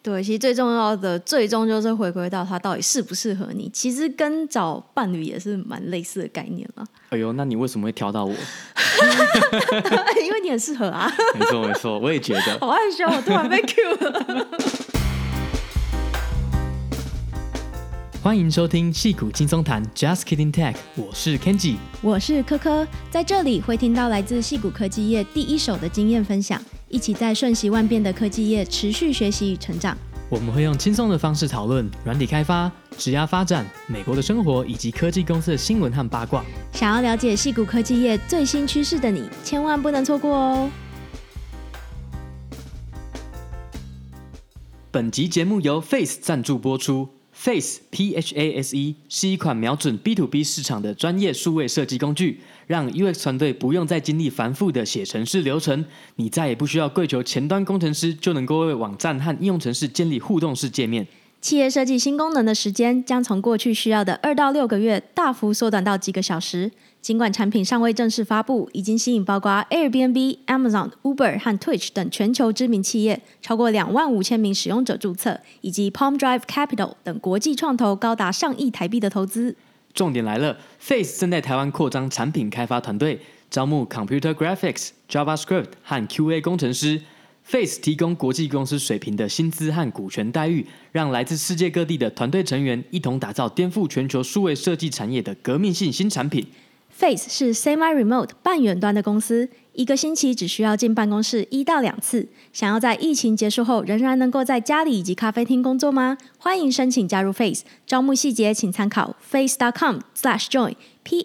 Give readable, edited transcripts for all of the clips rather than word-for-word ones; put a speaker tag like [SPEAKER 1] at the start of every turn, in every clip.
[SPEAKER 1] 对，其实最重要的最终就是回归到它到底适不适合你，其实跟找伴侣也是蛮类似的概念啦。
[SPEAKER 2] 哎呦，那你为什么会挑到我？
[SPEAKER 1] 因为你很适合啊。
[SPEAKER 2] 没错没错，我也觉得。
[SPEAKER 1] 好害羞，我突然被 Q 了。
[SPEAKER 2] 欢迎收听矽谷轻松谈 Just Kidding Tech， 我是 Kenji，
[SPEAKER 1] 我是科科，在这里会听到来自矽谷科技业第一手的经验分享，一起在瞬息万变的科技业持续学习与成长。
[SPEAKER 2] 我们会用轻松的方式讨论软体开发、职涯发展、美国的生活以及科技公司的新闻和八卦。
[SPEAKER 1] 想要了解矽谷科技业最新趋势的你，千万不能错过哦。
[SPEAKER 2] 本集节目由 Face 赞助播出。Face PHASE 是一款瞄准 B2B 市场的专业数位设计工具，让 UX 团队不用再经历繁复的写程式流程，你再也不需要跪求前端工程师就能够为网站和应用程式建立互动式界面。
[SPEAKER 1] 企业设计新功能的时间将从过去需要的2到6个月大幅缩短到几个小时。尽管产品尚未正式发布，已经吸引包括 Airbnb、Amazon、Uber 和 Twitch 等全球知名企业，超过25000名使用者注册，以及 Palm Drive Capital 等国际创投高达上亿台币的投资。
[SPEAKER 2] 重点来了 ，Face 正在台湾扩张产品开发团队，招募 Computer Graphics、JavaScript 和 QA 工程师。Face 提供国际公司水平的薪资和股权待遇，让来自世界各地的团队成员一同打造颠覆全球数位设计产业的革命性新产品。
[SPEAKER 1] Face 是 semi-remote 半远端的公司，一个星期只需要进办公室1到2次。想要在疫情结束后仍然能够在家里以及咖啡厅工作吗？欢迎申请加入 Face， 招募细节请参考 face.com/join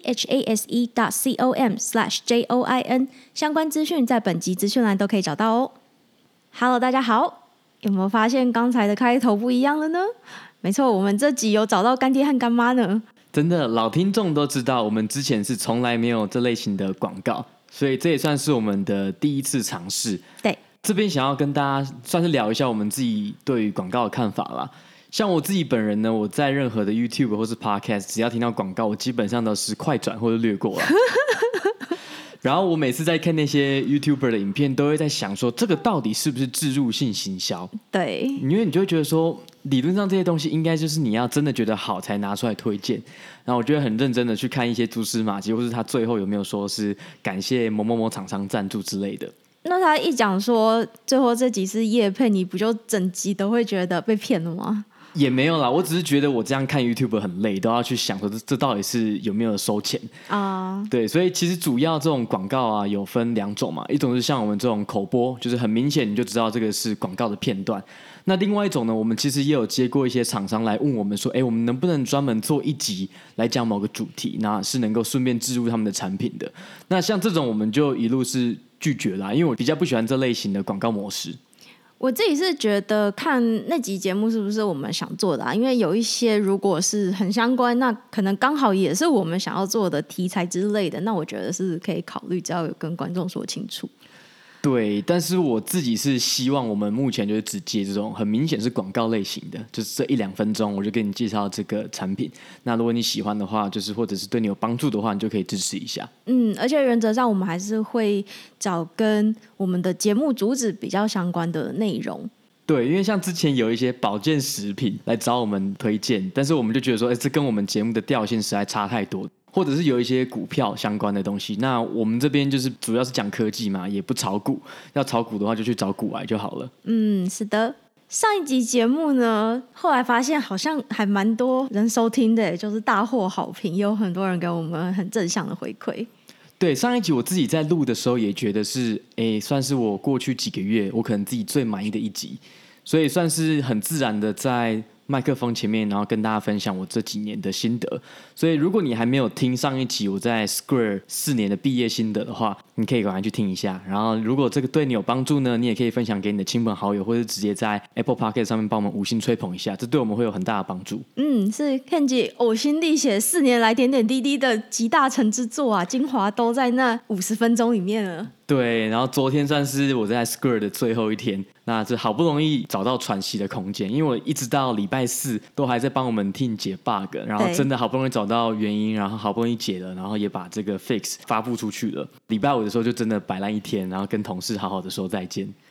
[SPEAKER 1] phase.com/join， 相关资讯在本集资讯栏都可以找到哦。Hello， 大家好，有没有发现刚才的开头不一样了呢？没错，我们这集有找到干爹和干妈呢。
[SPEAKER 2] 真的，老听众都知道，我们之前是从来没有这类型的广告，所以这也算是我们的第一次尝试。
[SPEAKER 1] 对，
[SPEAKER 2] 这边想要跟大家算是聊一下我们自己对于广告的看法啦。像我自己本人呢，我在任何的 YouTube 或是 Podcast， 只要听到广告，我基本上都是快转或者略过了。然后我每次在看那些 YouTuber 的影片，都会在想说，这个到底是不是置入性行销？
[SPEAKER 1] 对，
[SPEAKER 2] 因为你就会觉得说，理论上这些东西应该就是你要真的觉得好才拿出来推荐。然后我就会很认真的去看一些蛛丝马迹，或是他最后有没有说是感谢某某某厂商赞助之类的。
[SPEAKER 1] 那他一讲说最后这集是业配，你不就整集都会觉得被骗了吗？
[SPEAKER 2] 也没有啦，我只是觉得我这样看 YouTube 很累，都要去想说这到底是有没有收钱啊？对，所以其实主要这种广告啊有分2种嘛，一种是像我们这种口播，就是很明显你就知道这个是广告的片段。那另外一种呢，我们其实也有接过一些厂商来问我们说，我们能不能专门做一集来讲某个主题，那是能够顺便置入他们的产品的。那像这种我们就一路是拒绝啦，因为我比较不喜欢这类型的广告模式。
[SPEAKER 1] 我自己是觉得看那集节目是不是我们想做的因为有一些如果是很相关，那可能刚好也是我们想要做的题材之类的，那我觉得是可以考虑，只要有跟观众说清楚。
[SPEAKER 2] 对，但是我自己是希望我们目前就是只接这种很明显是广告类型的，就是这1-2分钟我就给你介绍这个产品。那如果你喜欢的话，就是或者是对你有帮助的话，你就可以支持一下。
[SPEAKER 1] 而且原则上我们还是会找跟我们的节目主旨比较相关的内容。
[SPEAKER 2] 对，因为像之前有一些保健食品来找我们推荐，但是我们就觉得说，这跟我们节目的调性实在差太多。或者是有一些股票相关的东西，那我们这边就是主要是讲科技嘛，也不炒股，要炒股的话就去找股癌就好了。
[SPEAKER 1] 是的。上一集节目呢，后来发现好像还蛮多人收听的，就是大获好评，也有很多人给我们很正向的回馈。
[SPEAKER 2] 对，上一集我自己在录的时候也觉得是，算是我过去几个月我可能自己最满意的一集，所以算是很自然的在麦克风前面，然后跟大家分享我这几年的心得。所以如果你还没有听上一集我在 Square 4年的毕业心得的话，你可以赶快去听一下。然后如果这个对你有帮助呢，你也可以分享给你的亲朋好友，或者直接在 Apple Podcast 上面帮我们5星吹捧一下，这对我们会有很大的帮助。
[SPEAKER 1] 是 Kenji 呕心沥血4年来点点滴滴的集大成之作啊，精华都在那50分钟里面了。
[SPEAKER 2] 对，然后昨天算是我在 Square 的最后一天，那这好不容易找到喘息的空间，因为我一直到礼拜4都还在帮我们 team 解 bug， 然后真的好不容易找到原因，然后好不容易解了，然后也把这个 fix 发布出去了。礼拜5的时候就真的摆烂一天，然后跟同事好好的说再见。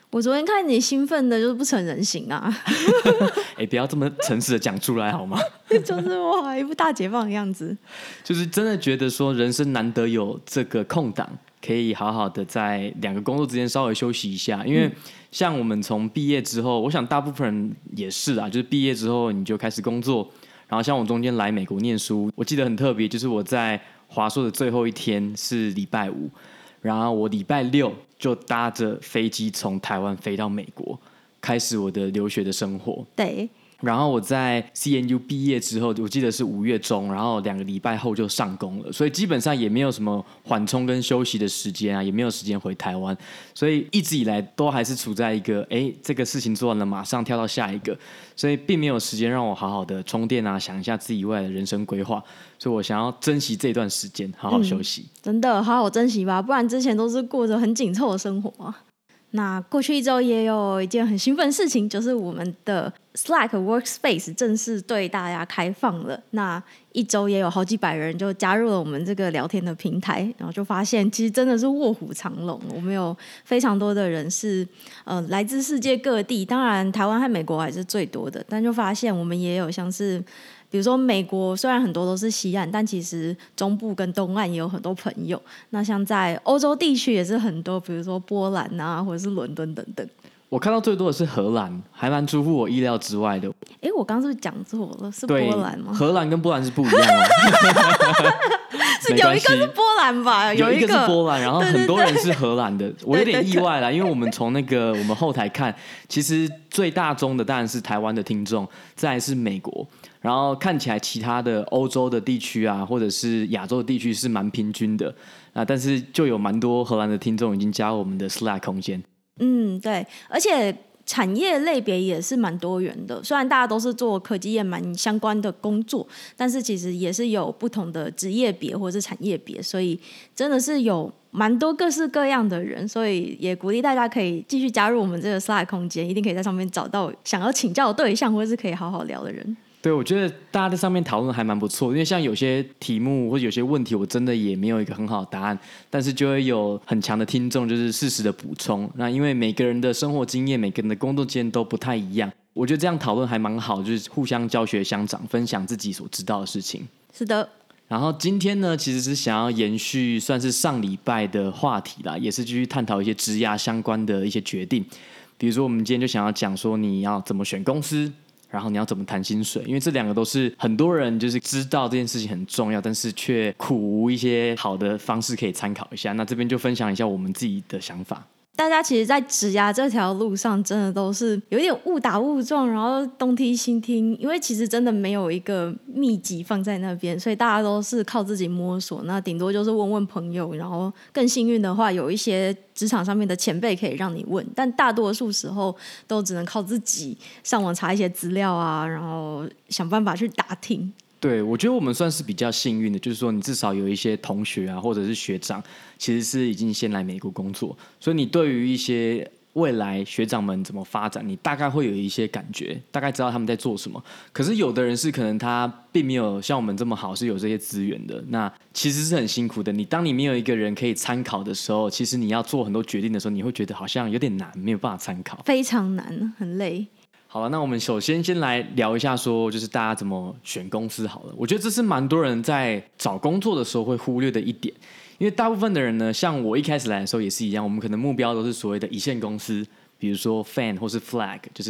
[SPEAKER 1] 我昨天看你兴奋的就是不成人形啊。
[SPEAKER 2] 不要这么诚实的讲出来好吗？
[SPEAKER 1] 就是哇，一副大解放的样子。
[SPEAKER 2] 就是真的觉得说人生难得有这个空档，可以好好的在2个工作之间稍微休息一下。因为像我们从毕业之后，我想大部分人也是啦，就是毕业之后你就开始工作，然后像我中间来美国念书，我记得很特别，就是我在华硕的最后一天是礼拜五，然后我礼拜六就搭着飞机从台湾飞到美国，开始我的留学的生活。
[SPEAKER 1] 对。
[SPEAKER 2] 然后我在 CNU 毕业之后，我记得是5月中，然后2个礼拜后就上工了，所以基本上也没有什么缓冲跟休息的时间啊，也没有时间回台湾，所以一直以来都还是处在一个这个事情做完了马上跳到下一个，所以并没有时间让我好好的充电啊，想一下自己未来的人生规划，所以我想要珍惜这段时间，好好休息。
[SPEAKER 1] 真的好好珍惜吧，不然之前都是过着很紧凑的生活啊。那过去1周也有一件很兴奋的事情，就是我们的 Slack Workspace 正式对大家开放了。那1周也有好几百人就加入了我们这个聊天的平台，然后就发现其实真的是卧虎藏龙，我们有非常多的人是来自世界各地，当然台湾和美国还是最多的，但就发现我们也有像是比如说美国虽然很多都是西岸，但其实中部跟东岸也有很多朋友。那像在欧洲地区也是很多，比如说波兰啊，或者是伦敦等等。
[SPEAKER 2] 我看到最多的是荷兰，还蛮出乎我意料之外的。
[SPEAKER 1] 我刚刚是不是讲错了？是波兰吗？
[SPEAKER 2] 荷兰跟波兰是不一样哦。
[SPEAKER 1] 是有一个是波兰吧？
[SPEAKER 2] 有一个是波兰，然后很多人是荷兰的。我有点意外啦，因为我们从我们后台看，其实最大宗的当然是台湾的听众，再来是美国，然后看起来其他的欧洲的地区啊，或者是亚洲的地区是蛮平均的但是就有蛮多荷兰的听众已经加入我们的 Slack 空间。
[SPEAKER 1] 对，而且产业类别也是蛮多元的，虽然大家都是做科技业蛮相关的工作，但是其实也是有不同的职业别或者是产业别，所以真的是有蛮多各式各样的人，所以也鼓励大家可以继续加入我们这个 Slack 空间，一定可以在上面找到想要请教的对象或者是可以好好聊的人。
[SPEAKER 2] 对，我觉得大家在上面讨论还蛮不错，因为像有些题目或者有些问题我真的也没有一个很好的答案，但是就会有很强的听众就是适时的补充。那因为每个人的生活经验每个人的工作经验都不太一样，我觉得这样讨论还蛮好，就是互相教学相长，分享自己所知道的事情。
[SPEAKER 1] 是的。
[SPEAKER 2] 然后今天呢，其实是想要延续算是上礼拜的话题啦，也是继续探讨一些职涯相关的一些决定。比如说我们今天就想要讲说你要怎么选公司，然后你要怎么谈薪水，因为这2个都是很多人就是知道这件事情很重要，但是却苦无一些好的方式可以参考一下。那这边就分享一下我们自己的想法。
[SPEAKER 1] 大家其实在职涯这条路上真的都是有点误打误撞，然后东听西听，因为其实真的没有一个秘籍放在那边，所以大家都是靠自己摸索，那顶多就是问问朋友，然后更幸运的话有一些职场上面的前辈可以让你问，但大多数时候都只能靠自己上网查一些资料啊，然后想办法去打听。
[SPEAKER 2] 对，我觉得我们算是比较幸运的，就是说你至少有一些同学啊，或者是学长，其实是已经先来美国工作，所以你对于一些未来学长们怎么发展，你大概会有一些感觉，大概知道他们在做什么。可是有的人是可能他并没有像我们这么好，是有这些资源的，那其实是很辛苦的。当你没有一个人可以参考的时候，其实你要做很多决定的时候，你会觉得好像有点难，没有办法参考，
[SPEAKER 1] 非常难，很累。
[SPEAKER 2] 好了，那我们首先来聊一下说就是大家怎么选公司好了。我觉得这是蛮多人在找工作的时候会忽略的一点，因为大部分的人呢，像我一开始来的时候也是一样，我们可能目标都是所谓的一线公司，比如说 Fan 或是 Flag， 就是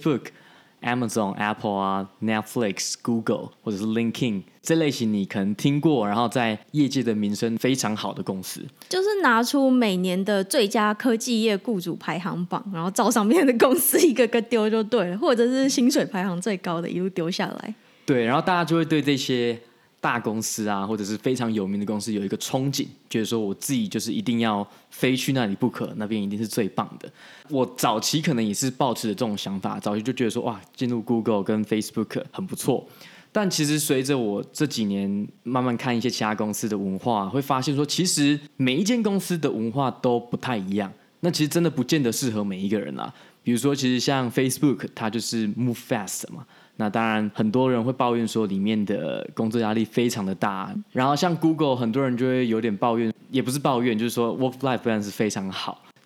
[SPEAKER 2] Facebook、Amazon、Apple 啊、Netflix、Google 或者是 LinkedIn 这类型你可能听过，然后在业界的名声非常好的公司，
[SPEAKER 1] 就是拿出每年的最佳科技业雇主排行榜，然后照上面的公司一个个丢就对了，或者是薪水排行最高的一路丢下来。
[SPEAKER 2] 对，然后大家就会对这些大公司啊，或者是非常有名的公司有一个憧憬，觉得说我自己就是一定要飞去那里不可，那边一定是最棒的。我早期可能也是抱持着这种想法，早期就觉得说哇，进入 Google 跟 Facebook 很不错。但其实随着我这几年慢慢看一些其他公司的文化，会发现说其实每一间公司的文化都不太一样，那其实真的不见得适合每一个人啦。比如说其实像 Facebook 它就是 move fast 嘛，那当然很多人会抱怨说里面的工作压力非常的大，然后像 Google 很多人就会有点抱怨，也不是抱怨，就是说 work life balance 非常好，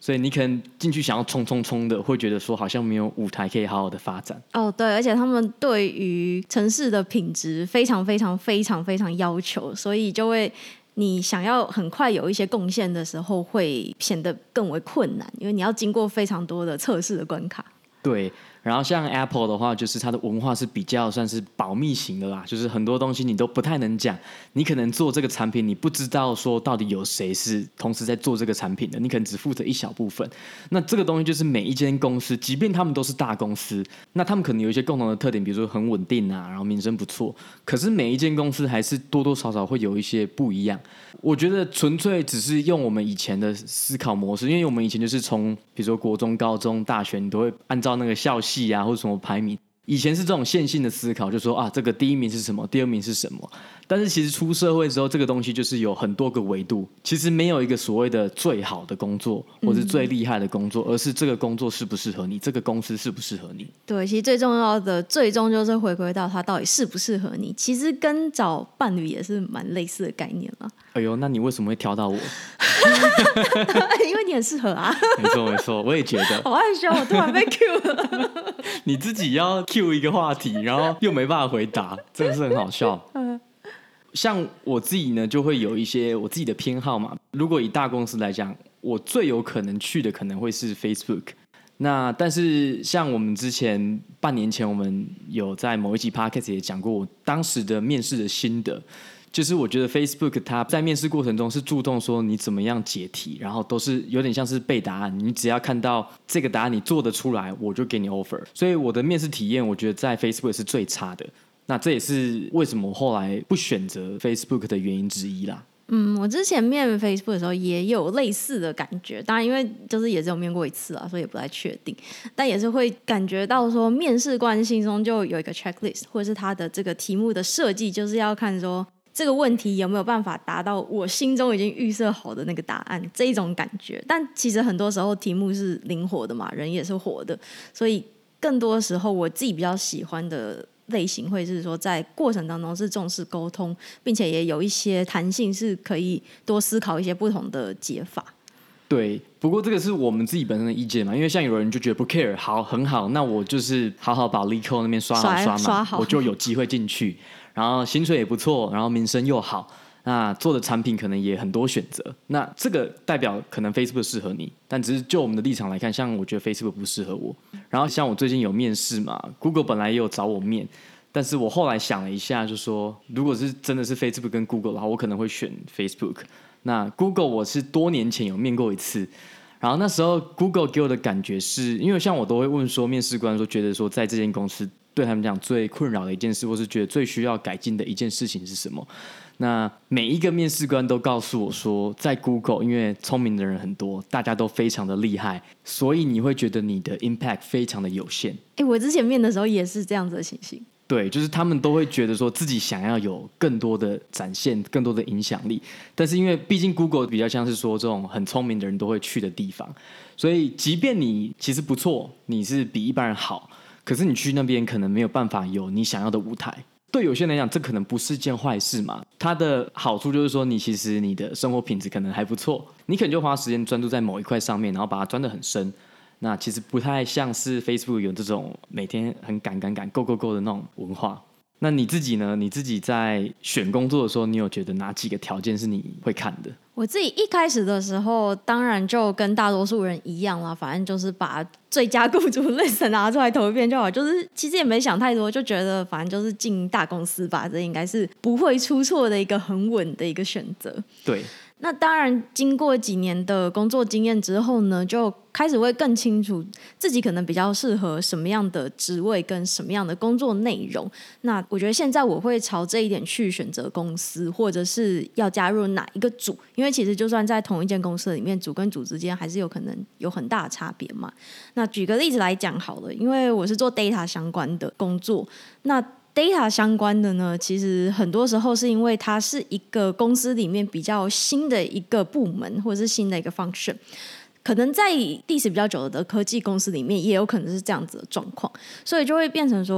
[SPEAKER 2] 所以你可能进去想要冲的，会觉得说好像没有舞台可以好好的发展。
[SPEAKER 1] 对，而且他们对于程式的品质非常非常非常非常要求，所以就会你想要很快有一些贡献的时候会显得更为困难，因为你要经过非常多的测试的关卡。
[SPEAKER 2] 对，然后像 Apple 的话，就是它的文化是比较算是保密型的啦，就是很多东西你都不太能讲。你可能做这个产品，你不知道说到底有谁是同时在做这个产品的，你可能只负责一小部分。那这个东西就是每一间公司，即便他们都是大公司，那他们可能有一些共同的特点，比如说很稳定啊，然后名声不错。可是每一间公司还是多多少少会有一些不一样。我觉得纯粹只是用我们以前的思考模式，因为我们以前就是从比如说国中、高中、大学，你都会按照那个校系啊或者什么排名。以前是这种线性的思考，就说这个第一名是什么，第二名是什么。但是其实出社会之后，这个东西就是有很多个维度，其实没有一个所谓的最好的工作或是最厉害的工作，而是这个工作适不适合你，这个公司适不适合你。
[SPEAKER 1] 对，其实最重要的最终就是回归到它到底适不适合你，其实跟找伴侣也是蛮类似的概念了。
[SPEAKER 2] 哎呦，那你为什么会挑到我？
[SPEAKER 1] 因为你很适合啊。
[SPEAKER 2] 没错，我也觉得。
[SPEAKER 1] 好害羞，我突然被 Q 了。
[SPEAKER 2] 你自己要 Q 一个话题，然后又没办法回答，真的是很好笑。像我自己呢，就会有一些我自己的偏好嘛。如果以大公司来讲，我最有可能去的可能会是 Facebook。那但是像我们之前半年前，我们有在某一集 Podcast 也讲过，我当时的面试的心得。就是我觉得 Facebook 它在面试过程中是注重说你怎么样解题，然后都是有点像是背答案，你只要看到这个答案你做得出来，我就给你 offer。所以我的面试体验我觉得在 Facebook 是最差的，那这也是为什么我后来不选择 Facebook 的原因之一啦。
[SPEAKER 1] 我之前面 Facebook 的时候也有类似的感觉，当然因为就是也只有面过一次啦，所以也不太确定，但也是会感觉到说面试官心中就有一个 checklist， 或者是他的这个题目的设计就是要看说这个问题有没有办法达到我心中已经预设好的那个答案，这一种感觉。但其实很多时候题目是灵活的嘛，人也是活的，所以更多时候我自己比较喜欢的类型会是说在过程当中是重视沟通，并且也有一些弹性，是可以多思考一些不同的解法。
[SPEAKER 2] 对，不过这个是我们自己本身的意见嘛，因为像有人就觉得不 care， 好，很好，那我就是好好把 LeetCode 那边刷好，我就有机会进去，然后薪水也不错，然后名声又好，那做的产品可能也很多选择，那这个代表可能 Facebook 适合你，但只是就我们的立场来看，像我觉得 Facebook 不适合我。然后像我最近有面试嘛 ，Google 本来也有找我面，但是我后来想了一下，就说如果是真的是 Facebook 跟 Google 的话，我可能会选 Facebook。那 Google 我是多年前有面过一次，然后那时候 Google 给我的感觉是，因为像我都会问说面试官说觉得说在这间公司对他们讲最困扰的一件事，或是觉得最需要改进的一件事情是什么。那每一个面试官都告诉我说，在 Google 因为聪明的人很多，大家都非常的厉害，所以你会觉得你的 impact 非常的有限。
[SPEAKER 1] 我之前面的时候也是这样子的情形。
[SPEAKER 2] 对，就是他们都会觉得说自己想要有更多的展现，更多的影响力，但是因为毕竟 Google 比较像是说这种很聪明的人都会去的地方，所以即便你其实不错，你是比一般人好，可是你去那边可能没有办法有你想要的舞台。对有些人来讲，这可能不是件坏事嘛。它的好处就是说，其实你的生活品质可能还不错，你可能就花时间专注在某一块上面，然后把它钻得很深。那其实不太像是 Facebook 有这种每天很赶 go 的那种文化。那你自己呢？你自己在选工作的时候，你有觉得哪几个条件是你会看的？
[SPEAKER 1] 我自己一开始的时候，当然就跟大多数人一样啦，反正就是把最佳雇主 list 拿出来投一遍就好，就是其实也没想太多，就觉得反正就是进大公司吧，这应该是不会出错的一个很稳的一个选择。
[SPEAKER 2] 对。
[SPEAKER 1] 那当然经过几年的工作经验之后呢，就开始会更清楚自己可能比较适合什么样的职位跟什么样的工作内容。那我觉得现在我会朝这一点去选择公司，或者是要加入哪一个组，因为其实就算在同一间公司里面，组跟组之间还是有可能有很大的差别嘛。那举个例子来讲好了，因为我是做 data 相关的工作，那data 相关的呢，其实很多时候是因为它是一个公司里面比较新的一个部门，或者是新的一个 function， 可能在历史比较久的科技公司里面也有可能是这样子的状况，所以就会变成说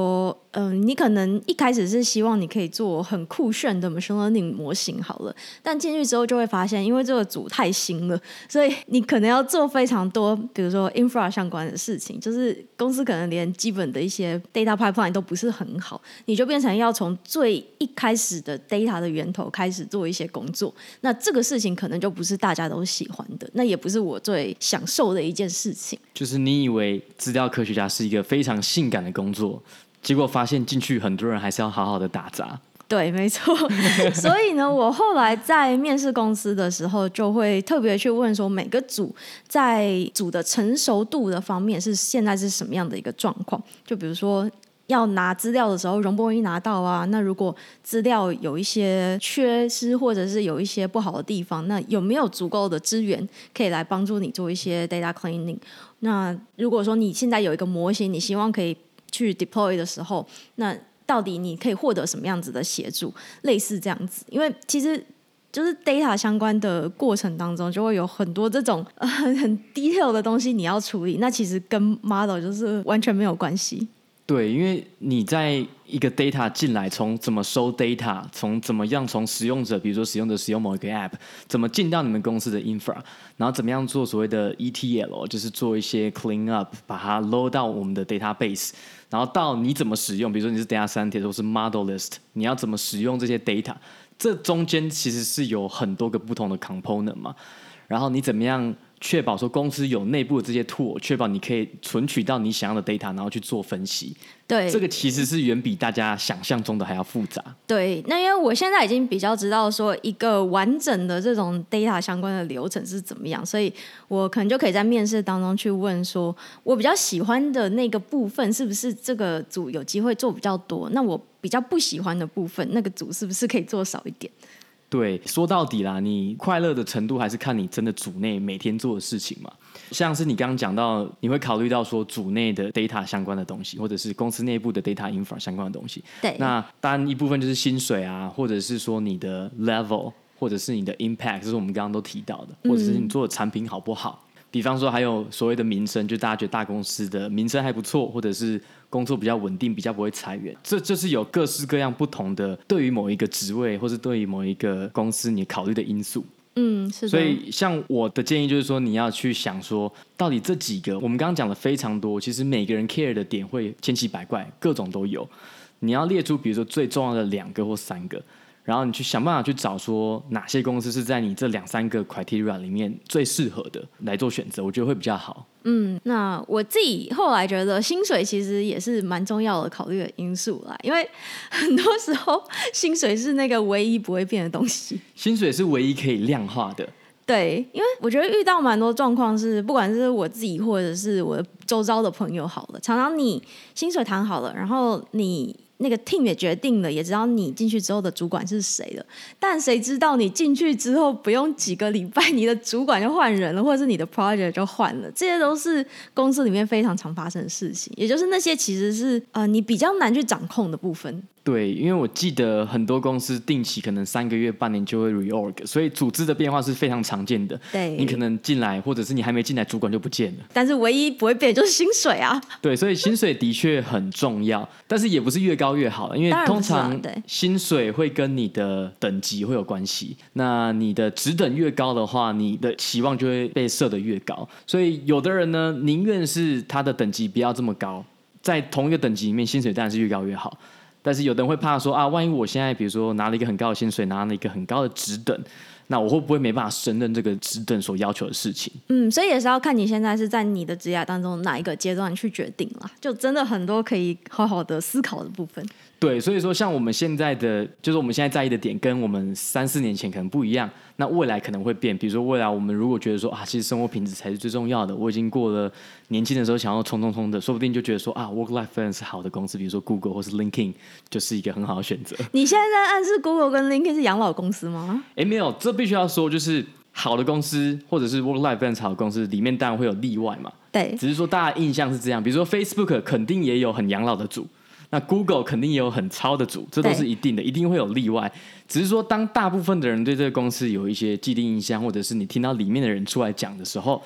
[SPEAKER 1] 你可能一开始是希望你可以做很酷炫的 machine learning 模型好了，但进去之后就会发现，因为这个组太新了，所以你可能要做非常多，比如说 infra 相关的事情，就是公司可能连基本的一些 data pipeline 都不是很好，你就变成要从最一开始的 data 的源头开始做一些工作，那这个事情可能就不是大家都喜欢的，那也不是我最享受的一件事情。
[SPEAKER 2] 就是你以为资料科学家是一个非常性感的工作，结果发现进去很多人还是要好好的打杂。
[SPEAKER 1] 对，没错。所以呢，我后来在面试公司的时候，就会特别去问说，每个组在组的成熟度的方面现在是什么样的一个状况？就比如说要拿资料的时候容不容易拿到啊？那如果资料有一些缺失或者是有一些不好的地方，那有没有足够的资源可以来帮助你做一些 data cleaning？ 那如果说你现在有一个模型，你希望可以去 deploy 的时候，那到底你可以获得什么样子的协助？类似这样子，因为其实就是 data 相关的过程当中，就会有很多这种很 detail 的东西你要处理，那其实跟 model 就是完全没有关系。
[SPEAKER 2] 对，因为你在一个 data 进来，从怎么收 data， 从怎么样从使用者，比如说使用者使用某一个 app， 怎么进到你们公司的 infra， 然后怎么样做所谓的 ETL， 就是做一些 clean up， 把它 load 到我们的 database， 然后到你怎么使用，比如说你是 data scientist 或是 modelist， 你要怎么使用这些 data， 这中间其实是有很多个不同的 component 嘛，然后你怎么样确保说公司有内部的这些 tool， 确保你可以存取到你想要的 data， 然后去做分析。
[SPEAKER 1] 对，
[SPEAKER 2] 这个其实是远比大家想象中的还要复杂。
[SPEAKER 1] 对，那因为我现在已经比较知道说一个完整的这种 data 相关的流程是怎么样，所以我可能就可以在面试当中去问说，我比较喜欢的那个部分是不是这个组有机会做比较多，那我比较不喜欢的部分那个组是不是可以做少一点。
[SPEAKER 2] 对，说到底啦，你快乐的程度还是看你真的组内每天做的事情嘛。像是你刚刚讲到，你会考虑到说组内的 data 相关的东西，或者是公司内部的 data infra 相关的东西。
[SPEAKER 1] 对，
[SPEAKER 2] 那当然一部分就是薪水啊，或者是说你的 level， 或者是你的 impact， 这是我们刚刚都提到的，或者是你做的产品好不好。比方说还有所谓的名声，就大家觉得大公司的名声还不错，或者是工作比较稳定，比较不会裁员，这就是有各式各样不同的对于某一个职位或是对于某一个公司你考虑的因素。
[SPEAKER 1] 是的。
[SPEAKER 2] 所以像我的建议就是说，你要去想说到底这几个我们刚刚讲的非常多，其实每个人 care 的点会千奇百怪，各种都有，你要列出比如说最重要的2个或3个，然后你去想办法去找说哪些公司是在你这2-3个 criteria 里面最适合的来做选择，我觉得会比较好。
[SPEAKER 1] 那我自己后来觉得薪水其实也是蛮重要的考虑的因素啦，因为很多时候薪水是那个唯一不会变的东西，
[SPEAKER 2] 薪水是唯一可以量化的。
[SPEAKER 1] 对，因为我觉得遇到蛮多状况是，不管是我自己或者是我周遭的朋友好了，常常你薪水谈好了，然后你那个 team 也决定了，也知道你进去之后的主管是谁了，但谁知道你进去之后不用几个礼拜，你的主管就换人了，或者是你的 project 就换了，这些都是公司里面非常常发生的事情，也就是那些其实是你比较难去掌控的部分。
[SPEAKER 2] 对，因为我记得很多公司定期可能3个月、半年就会 reorg， 所以组织的变化是非常常见的。
[SPEAKER 1] 对，
[SPEAKER 2] 你可能进来，或者是你还没进来，主管就不见了。
[SPEAKER 1] 但是唯一不会变的就是薪水啊。
[SPEAKER 2] 对，所以薪水的确很重要，但是也不是越高越好，因为通常薪水会跟你的等级会有关系。那你的职等越高的话，你的期望就会被设得越高。所以有的人呢，宁愿是他的等级不要这么高，在同一个等级里面，薪水当然是越高越好。但是有的人会怕说啊，万一我现在比如说拿了一个很高的薪水，拿了一个很高的职等，那我会不会没办法胜任这个职等所要求的事情？
[SPEAKER 1] 所以也是要看你现在是在你的职业当中哪一个阶段去决定啦，就真的很多可以好好的思考的部分。
[SPEAKER 2] 对，所以说像我们现在的，就是我们现在在意的点跟我们3-4年前可能不一样，那未来可能会变。比如说未来我们如果觉得说啊，其实生活品质才是最重要的，我已经过了年轻的时候想要冲的，说不定就觉得说啊 ，work-life balance 是好的公司，比如说 Google 或是 LinkedIn 就是一个很好的选择。
[SPEAKER 1] 你现在在暗示 Google 跟 LinkedIn 是养老公司吗？
[SPEAKER 2] 没有，这必须要说，就是好的公司或者是 work-life balance 好的公司里面当然会有例外嘛。
[SPEAKER 1] 对，
[SPEAKER 2] 只是说大家印象是这样，比如说 Facebook 肯定也有很养老的组。那 Google 肯定也有很超的组，这都是一定的，一定会有例外。只是说，当大部分的人对这个公司有一些既定印象，或者是你听到里面的人出来讲的时候，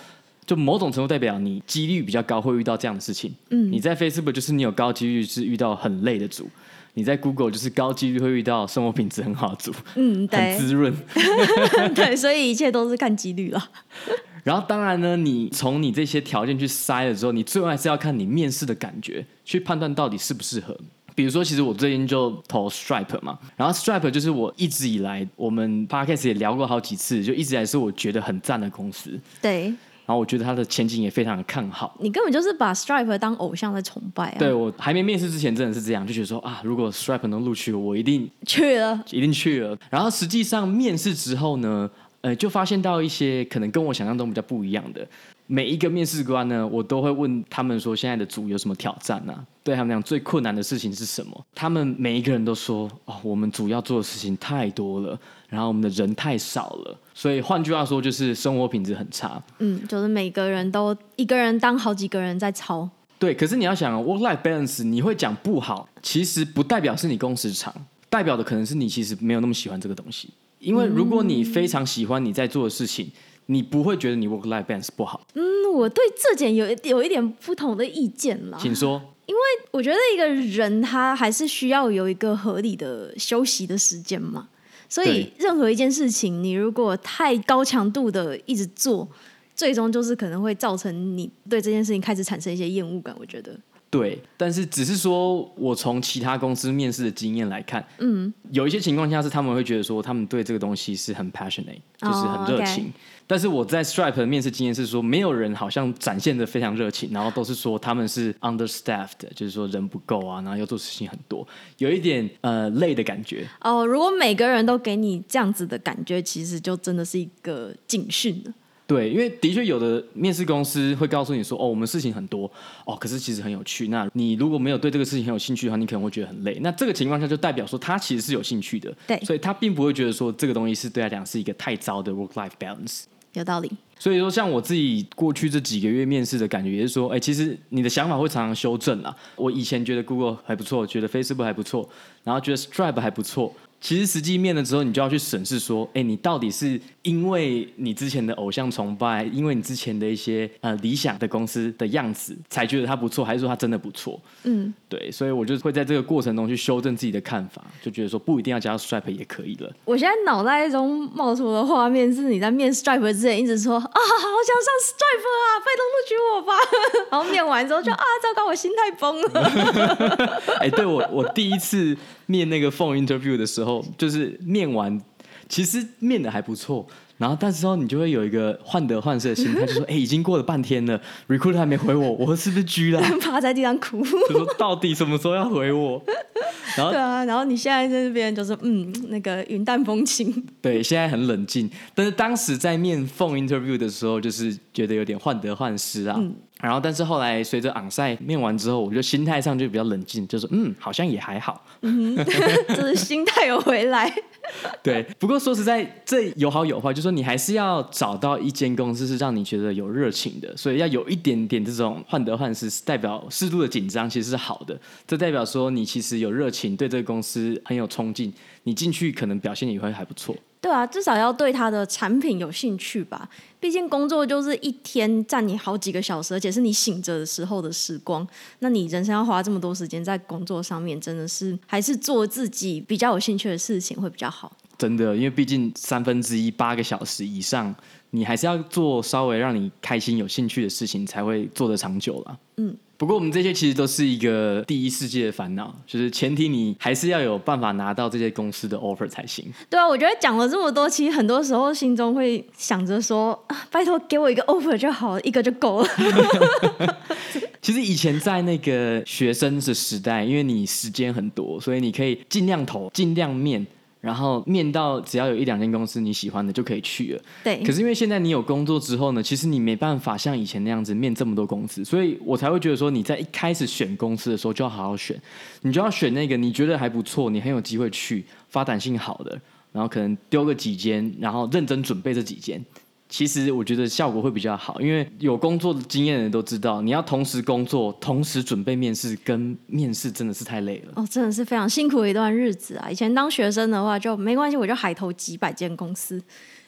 [SPEAKER 2] 就某种程度代表你几率比较高会遇到这样的事情。你在 Facebook 就是你有高几率是遇到很累的组，你在 Google 就是高几率会遇到生活品质很好的组，很滋润。
[SPEAKER 1] 对，所以一切都是看几率了。
[SPEAKER 2] 然后当然呢，你从你这些条件去筛了之后，你最后还是要看你面试的感觉，去判断到底适不适合。比如说，其实我最近就投 Stripe 嘛，然后 Stripe 就是我一直以来我们 Podcast 也聊过好几次，就一直以来是我觉得很赞的公司。
[SPEAKER 1] 对。
[SPEAKER 2] 然后我觉得它的前景也非常的看好。
[SPEAKER 1] 你根本就是把 Stripe 当偶像在崇拜啊！
[SPEAKER 2] 对，我还没面试之前真的是这样，就觉得说啊，如果 Stripe 能录取我一定
[SPEAKER 1] 去了，
[SPEAKER 2] 一定去了。然后实际上面试之后呢，就发现到一些可能跟我想象中比较不一样的。每一个面试官呢，我都会问他们说，现在的组有什么挑战啊？对他们讲最困难的事情是什么？他们每一个人都说，哦，我们组要做的事情太多了，然后我们的人太少了，所以换句话说，就是生活品质很差。
[SPEAKER 1] 就是每个人都一个人当好几个人在操。
[SPEAKER 2] 对，可是你要想 work-life balance， 你会讲不好，其实不代表是你工时长，代表的可能是你其实没有那么喜欢这个东西。因为如果你非常喜欢你在做的事情，你不会觉得你 work-life balance 不好。
[SPEAKER 1] 我对这点有一点不同的意见啦。
[SPEAKER 2] 请说。
[SPEAKER 1] 因为我觉得一个人他还是需要有一个合理的休息的时间嘛，所以任何一件事情你如果太高强度的一直做，最终就是可能会造成你对这件事情开始产生一些厌恶感，我觉得。
[SPEAKER 2] 对，但是只是说我从其他公司面试的经验来看，有一些情况下是他们会觉得说他们对这个东西是很 passionate， 就是很热情。但是我在 Stripe 的面试经验是说，没有人好像展现的非常热情，然后都是说他们是 understaffed， 就是说人不够啊，然后要做事情很多，有一点累的感觉。
[SPEAKER 1] 如果每个人都给你这样子的感觉，其实就真的是一个警讯了。
[SPEAKER 2] 对，因为的确有的面试公司会告诉你说，我们事情很多，可是其实很有趣。那你如果没有对这个事情很有兴趣的话，你可能会觉得很累。那这个情况下就代表说他其实是有兴趣的，
[SPEAKER 1] 对，
[SPEAKER 2] 所以他并不会觉得说这个东西是对他讲是一个太糟的 work-life balance。
[SPEAKER 1] 有道理。
[SPEAKER 2] 所以说，像我自己过去这几个月面试的感觉，也是说，其实你的想法会常常修正啦。我以前觉得 Google 还不错，觉得 Facebook 还不错，然后觉得 Stripe 还不错。其实实际面了之后，你就要去审视说，你到底是因为你之前的偶像崇拜，因为你之前的一些理想的公司的样子，才觉得它不错，还是说它真的不错？对，所以我就会在这个过程中去修正自己的看法，就觉得说不一定要加到 Stripe 也可以了。
[SPEAKER 1] 我现在脑袋中冒出的画面是你在面 Stripe 之前一直说好想上 Stripe 啊，拜托录取我吧，然后面完之后就糟糕，我心态崩了。
[SPEAKER 2] 对，我第一次面那个 phone interview 的时候，就是面完，其实面的还不错，然后但是你就会有一个患得患失的心态，就说已经过了半天了 recruiter 还没回我是不是居了？
[SPEAKER 1] 趴在地上哭，
[SPEAKER 2] 就说到底什么时候要回我？然后
[SPEAKER 1] 对啊，然后你现在在这边就是那个云淡风轻。
[SPEAKER 2] 对，现在很冷静，但是当时在面 phone interview 的时候，就是觉得有点患得患失啊。然后但是后来随着 onsite 面完之后，我就心态上就比较冷静，就是好像也还好。
[SPEAKER 1] 就是心态有回来。
[SPEAKER 2] 对，不过说实在，这有好有坏，就是说你还是要找到一间公司是让你觉得有热情的，所以要有一点点这种患得患失，代表适度的紧张其实是好的，这代表说你其实有热情，对这个公司很有冲劲，你进去可能表现也会还不错。
[SPEAKER 1] 对啊，至少要对他的产品有兴趣吧，毕竟工作就是一天占你好几个小时，而且是你醒着的时候的时光，那你人生要花这么多时间在工作上面，真的是还是做自己比较有兴趣的事情会比较好。
[SPEAKER 2] 真的，因为毕竟1/3 8个小时以上，你还是要做稍微让你开心有兴趣的事情才会做得长久啦。不过我们这些其实都是一个第一世界的烦恼，就是前提你还是要有办法拿到这些公司的 offer 才行。
[SPEAKER 1] 对啊，我觉得讲了这么多，其实很多时候心中会想着说，拜托给我一个 offer 就好了，一个就够了。
[SPEAKER 2] 其实以前在那个学生的时代，因为你时间很多，所以你可以尽量投，尽量面。然后面到只要有1-2间公司你喜欢的就可以去了。
[SPEAKER 1] 对。
[SPEAKER 2] 可是因为现在你有工作之后呢，其实你没办法像以前那样子面这么多公司，所以我才会觉得说你在一开始选公司的时候就要好好选，你就要选那个你觉得还不错，你很有机会去，发展性好的，然后可能丢个几间，然后认真准备这几间。其实我觉得效果会比较好，因为有工作经验的人都知道，你要同时工作同时准备面试，跟面试真的是太累了。
[SPEAKER 1] 真的是非常辛苦的一段日子啊！以前当学生的话就没关系，我就海投几百间公司，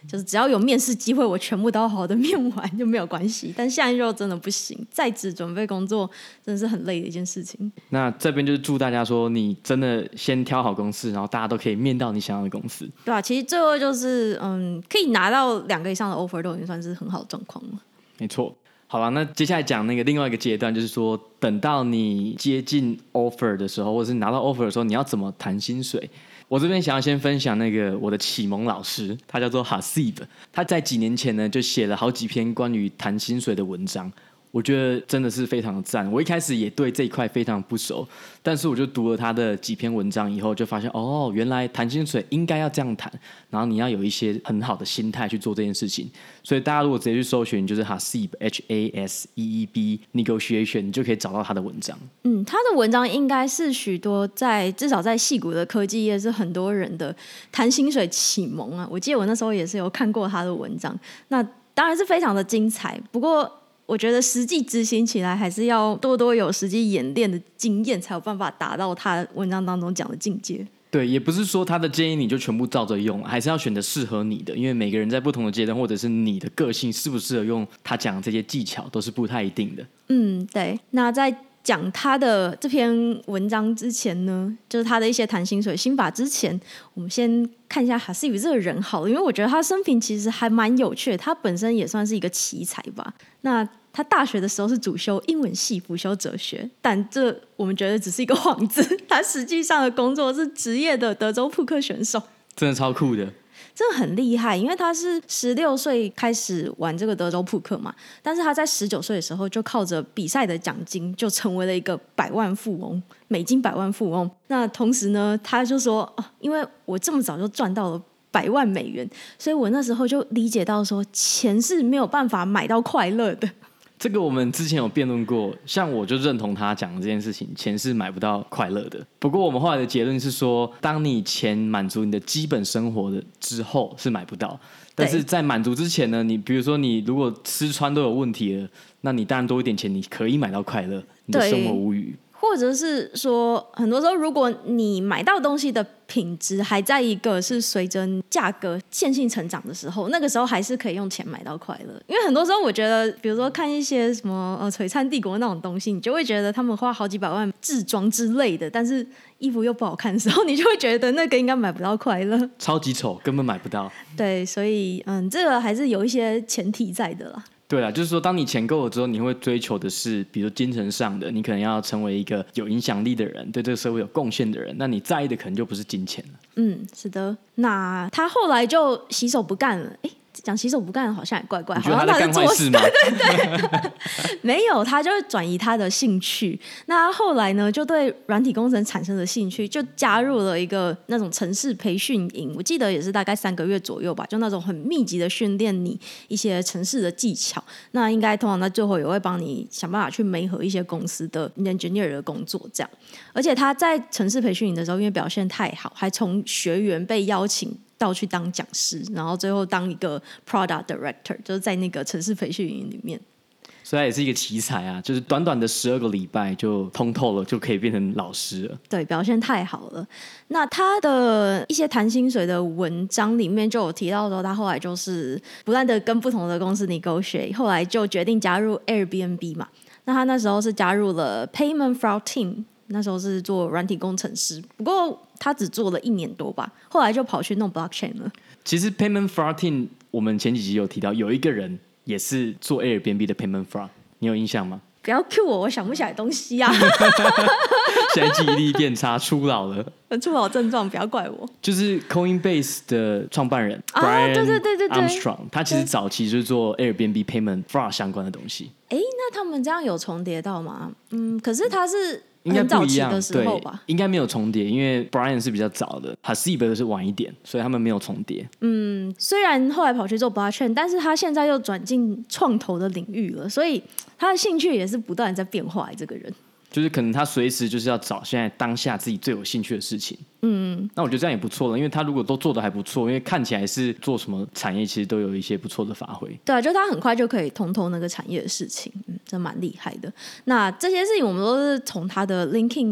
[SPEAKER 1] 就是只要有面试机会，我全部都好好的面完就没有关系。但现在就真的不行，在职准备工作真的是很累的一件事情。
[SPEAKER 2] 那这边就是祝大家说，你真的先挑好公司，然后大家都可以面到你想要的公司。
[SPEAKER 1] 对啊，其实最后就是可以拿到2个以上的 offer 都已经算是很好的状况了。
[SPEAKER 2] 没错。好了，那接下来讲那个另外一个阶段，就是说等到你接近 offer 的时候，或者是拿到 offer 的时候，你要怎么谈薪水。我这边想要先分享那个我的启蒙老师，他叫做 Hasib， 他在几年前呢就写了好几篇关于谈薪水的文章，我觉得真的是非常的赞。我一开始也对这一块非常不熟，但是我就读了他的几篇文章以后，就发现哦，原来谈薪水应该要这样谈，然后你要有一些很好的心态去做这件事情。所以大家如果直接去搜寻，就是 Hasib HASEEB Negotiation， 你就可以找到他的文章。
[SPEAKER 1] 他的文章应该是许多至少在矽谷的科技业是很多人的谈薪水启蒙啊。我记得我那时候也是有看过他的文章，那当然是非常的精彩。不过我觉得实际执行起来还是要多多有实际演练的经验，才有办法达到他文章当中讲的境界。
[SPEAKER 2] 对，也不是说他的建议你就全部照着用，还是要选择适合你的，因为每个人在不同的阶段，或者是你的个性适不适合用他讲的这些技巧，都是不太一定的。
[SPEAKER 1] 对。那在讲他的这篇文章之前呢，就是他的一些谈薪水心法之前，我们先看一下Hasib这个人好了，因为我觉得他生平其实还蛮有趣的，他本身也算是一个奇才吧。那他大学的时候是主修英文系，辅修哲学，但这我们觉得只是一个幌子。他实际上的工作是职业的德州扑克选手，
[SPEAKER 2] 真的超酷的，
[SPEAKER 1] 真的很厉害。因为他是16岁开始玩这个德州扑克嘛，但是他在19岁的时候就靠着比赛的奖金就成为了一个100万富翁，美金100万富翁。那同时呢，他就说因为我这么早就赚到了100万美元，所以我那时候就理解到说，钱是没有办法买到快乐的。
[SPEAKER 2] 这个我们之前有辩论过，像我就认同他讲的这件事情，钱是买不到快乐的。不过我们后来的结论是说，当你钱满足你的基本生活的之后是买不到，但是在满足之前呢，你比如说你如果吃穿都有问题了，那你当然多一点钱，你可以买到快乐，你的生活无虞。
[SPEAKER 1] 或者是说，很多时候如果你买到东西的品质还在一个是随着价格线性成长的时候，那个时候还是可以用钱买到快乐。因为很多时候我觉得，比如说看一些什么璀璨帝国那种东西，你就会觉得他们花好几百万制装之类的，但是衣服又不好看的时候，你就会觉得那个应该买不到快乐，
[SPEAKER 2] 超级丑，根本买不到。
[SPEAKER 1] 对，所以这个还是有一些前提在的啦。
[SPEAKER 2] 对啦，就是说当你钱够了之后，你会追求的是比如精神上的，你可能要成为一个有影响力的人，对这个社会有贡献的人，那你在意的可能就不是金钱了。
[SPEAKER 1] 是的。那他后来就洗手不干了。讲洗手不干好像也怪怪，
[SPEAKER 2] 你觉得他在干坏事吗？
[SPEAKER 1] 对，没有，他就转移他的兴趣。那他后来呢，就对软体工程产生了兴趣，就加入了一个那种程式培训营，我记得也是大概3个月左右吧，就那种很密集的训练你一些程式的技巧。那应该通常在最后也会帮你想办法去媒合一些公司的 engineer 的工作这样。而且他在程式培训营的时候，因为表现太好，还从学员被邀请到去当讲师，然后最后当一个 product director， 就是在那个程式培训营里面。
[SPEAKER 2] 所以他也是一个奇才啊，就是短短的12个礼拜就通透了，就可以变成老师了。
[SPEAKER 1] 对，表现太好了。那他的一些谈薪水的文章里面就有提到说，他后来就是不断的跟不同的公司 negotiate， 后来就决定加入 Airbnb 嘛。那他那时候是加入了 Payment Fraud Team， 那时候是做软体工程师，不过他只做了1年多吧，后来就跑去弄 blockchain 了。
[SPEAKER 2] 其实 Payment Fraud Team 我们前几集有提到，有一个人也是做 Airbnb 的 Payment Fraud， 你有印象吗？
[SPEAKER 1] 不要 cue 我想不起来东西啊。
[SPEAKER 2] 现在记忆力变差，初老了。
[SPEAKER 1] 初老症状，不要怪我。
[SPEAKER 2] 就是 Coinbase 的创办人 Brian Armstrong， 他其实早期就是做 Airbnb Payment Fraud 相关的东西。
[SPEAKER 1] 那他们这样有重叠到吗？可是他是
[SPEAKER 2] 应该不一样，
[SPEAKER 1] 很早期的时候吧？
[SPEAKER 2] 对，应该没有重叠，因为 Brian 是比较早的 ，Hasib 是晚一点，所以他们没有重叠。
[SPEAKER 1] 虽然后来跑去做 blockchain， 但是他现在又转进创投的领域了，所以他的兴趣也是不断在变化。这个人
[SPEAKER 2] 就是可能他随时就是要找现在当下自己最有兴趣的事情。那我觉得这样也不错了，因为他如果都做得还不错，因为看起来是做什么产业其实都有一些不错的发挥。
[SPEAKER 1] 对啊，就他很快就可以通透那个产业的事情，这蛮厉害的。那这些事情我们都是从他的 LinkedIn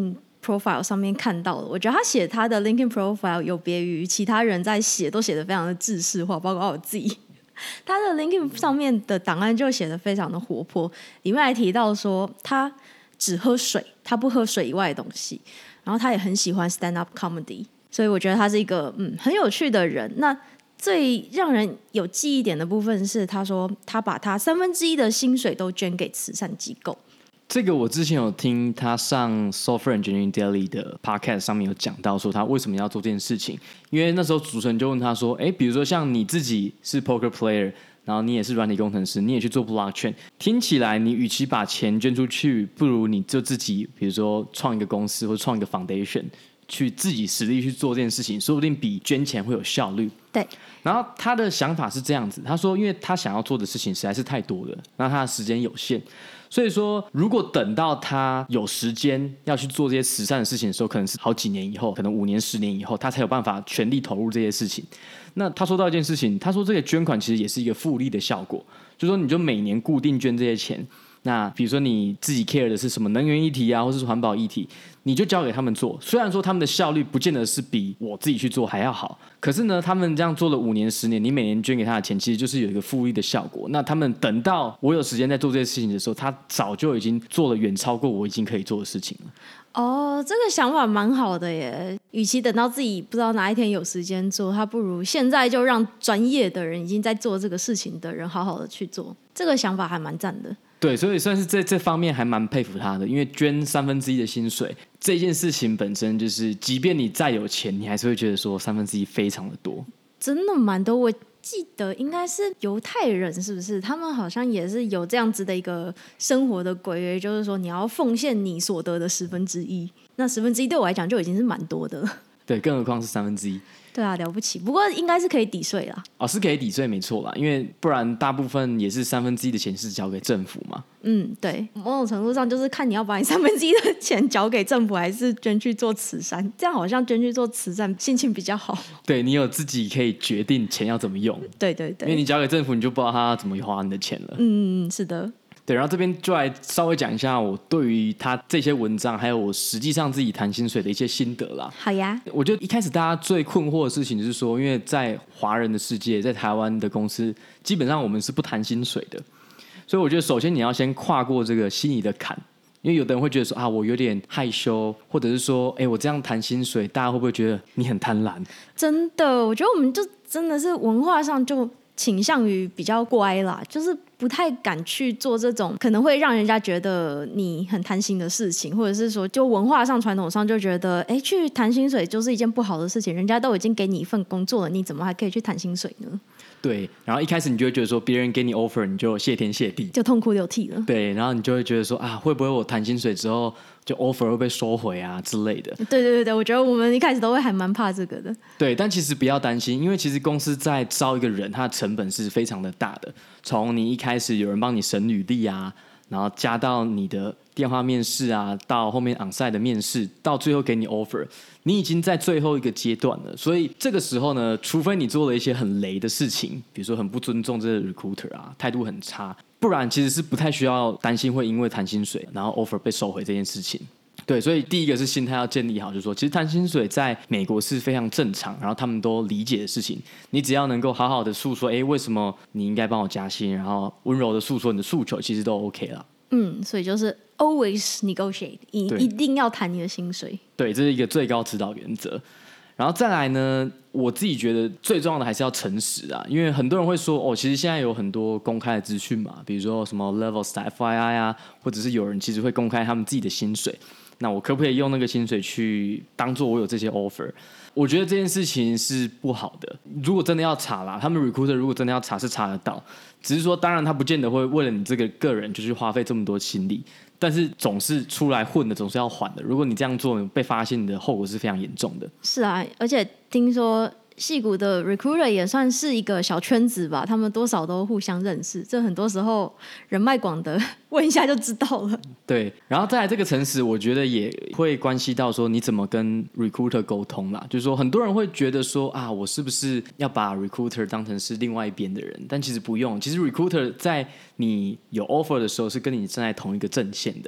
[SPEAKER 1] profile 上面看到的。我觉得他写他的 LinkedIn profile 有别于其他人在写，都写得非常的制式化，包括我自己。他的 LinkedIn 上面的档案就写得非常的活泼，里面还提到说他只喝水，他不喝水以外的东西，然后他也很喜欢 stand up comedy， 所以我觉得他是一个很有趣的人。那最让人有记忆点的部分是，他说他把他1/3的薪水都捐给慈善机构。
[SPEAKER 2] 这个我之前有听他上 Software Engineering Daily 的 podcast 上面有讲到说他为什么要做这件事情，因为那时候主持人就问他说比如说像你自己是 poker player， 然后你也是软体工程师，你也去做 blockchain， 听起来你与其把钱捐出去，不如你就自己比如说创一个公司或创一个 foundation， 去自己实力去做这件事情，说不定比捐钱会有效率。
[SPEAKER 1] 对，
[SPEAKER 2] 然后他的想法是这样子，他说因为他想要做的事情实在是太多了，那他的时间有限，所以说如果等到他有时间要去做这些慈善的事情的时候，可能是好几年以后，可能5年10年以后，他才有办法全力投入这些事情。那他说到一件事情，他说这个捐款其实也是一个复利的效果，就是说你就每年固定捐这些钱，那比如说你自己 care 的是什么能源议题啊，或是环保议题，你就交给他们做。虽然说他们的效率不见得是比我自己去做还要好，可是呢，他们这样做了5年10年，你每年捐给他的钱，其实就是有一个复利的效果。那他们等到我有时间在做这些事情的时候，他早就已经做了远超过我已经可以做的事情了。
[SPEAKER 1] 哦，这个想法蛮好的耶。与其等到自己不知道哪一天有时间做，他不如现在就让专业的人已经在做这个事情的人好好的去做。这个想法还蛮赞的。
[SPEAKER 2] 对，所以算是这方面还蛮佩服他的，因为捐1/3的薪水这件事情本身就是，即便你再有钱，你还是会觉得说1/3非常的多，
[SPEAKER 1] 真的蛮多。我记得应该是犹太人，是不是？他们好像也是有这样子的一个生活的规约，就是说你要奉献你所得的1/10，那1/10对我来讲就已经是蛮多的了。
[SPEAKER 2] 对，更何况是1/3。
[SPEAKER 1] 对啊，了不起。不过应该是可以抵税啦。
[SPEAKER 2] 哦，是可以抵税没错啦，因为不然大部分也是1/3的钱是交给政府嘛。
[SPEAKER 1] 对，某种程度上就是看你要把你1/3的钱交给政府，还是捐去做慈善。这样好像捐去做慈善心情比较好。
[SPEAKER 2] 对，你有自己可以决定钱要怎么用。
[SPEAKER 1] 对对对，
[SPEAKER 2] 因为你交给政府，你就不知道他怎么花你的钱了。
[SPEAKER 1] 是的。
[SPEAKER 2] 对，然后这边就来稍微讲一下我对于他这些文章，还有我实际上自己谈薪水的一些心得啦。
[SPEAKER 1] 好呀，
[SPEAKER 2] 我觉得一开始大家最困惑的事情就是说，因为在华人的世界，在台湾的公司，基本上我们是不谈薪水的，所以我觉得首先你要先跨过这个心理的坎，因为有的人会觉得说啊，我有点害羞，或者是说，我这样谈薪水，大家会不会觉得你很贪婪？
[SPEAKER 1] 真的，我觉得我们就真的是文化上就倾向于比较乖啦，就是不太敢去做这种可能会让人家觉得你很贪心的事情，或者是说就文化上传统上就觉得去谈薪水就是一件不好的事情，人家都已经给你一份工作了，你怎么还可以去谈薪水呢？
[SPEAKER 2] 对，然后一开始你就会觉得说别人给你 offer 你就谢天谢地，
[SPEAKER 1] 就痛哭流涕了。
[SPEAKER 2] 对，然后你就会觉得说啊，会不会我谈薪水之后就 offer 会被收回啊之类的。
[SPEAKER 1] 对对对对，我觉得我们一开始都会还蛮怕这个的。
[SPEAKER 2] 对，但其实不要担心，因为其实公司在招一个人，它的成本是非常的大的。从你一开始有人帮你审履历啊，然后加到你的电话面试啊，到后面 onsite 的面试，到最后给你 offer， 你已经在最后一个阶段了。所以这个时候呢，除非你做了一些很雷的事情，比如说很不尊重这个 recruiter 啊，态度很差，不然其实是不太需要担心会因为谈薪水然后 offer 被收回这件事情。对，所以第一个是心态要建立好，就是说，其实谈薪水在美国是非常正常，然后他们都理解的事情。你只要能够好好的诉说，为什么你应该帮我加薪，然后温柔的诉说你的诉求，其实都 OK 了。
[SPEAKER 1] 所以就是 always negotiate， 你一定要谈你的薪水。
[SPEAKER 2] 对，这是一个最高指导原则。然后再来呢，我自己觉得最重要的还是要诚实啊，因为很多人会说，其实现在有很多公开的资讯嘛，比如说什么 Levels 的 FYI 啊，或者是有人其实会公开他们自己的薪水。那我可不可以用那个薪水去当做我有这些 offer？ 我觉得这件事情是不好的。如果真的要查啦，他们 recruiter 如果真的要查是查得到，只是说当然他不见得会为了你这个个人就去花费这么多心力，但是总是出来混的总是要还的。如果你这样做被发现，你的后果是非常严重的。
[SPEAKER 1] 是啊，而且听说矽谷的 recruiter 也算是一个小圈子吧，他们多少都互相认识，这很多时候人脉广的问一下就知道了。
[SPEAKER 2] 对，然后再来这个诚实，我觉得也会关系到说你怎么跟 recruiter 沟通啦。就是说很多人会觉得说啊，我是不是要把 recruiter 当成是另外一边的人？但其实不用，其实 recruiter 在你有 offer 的时候是跟你站在同一个阵线的。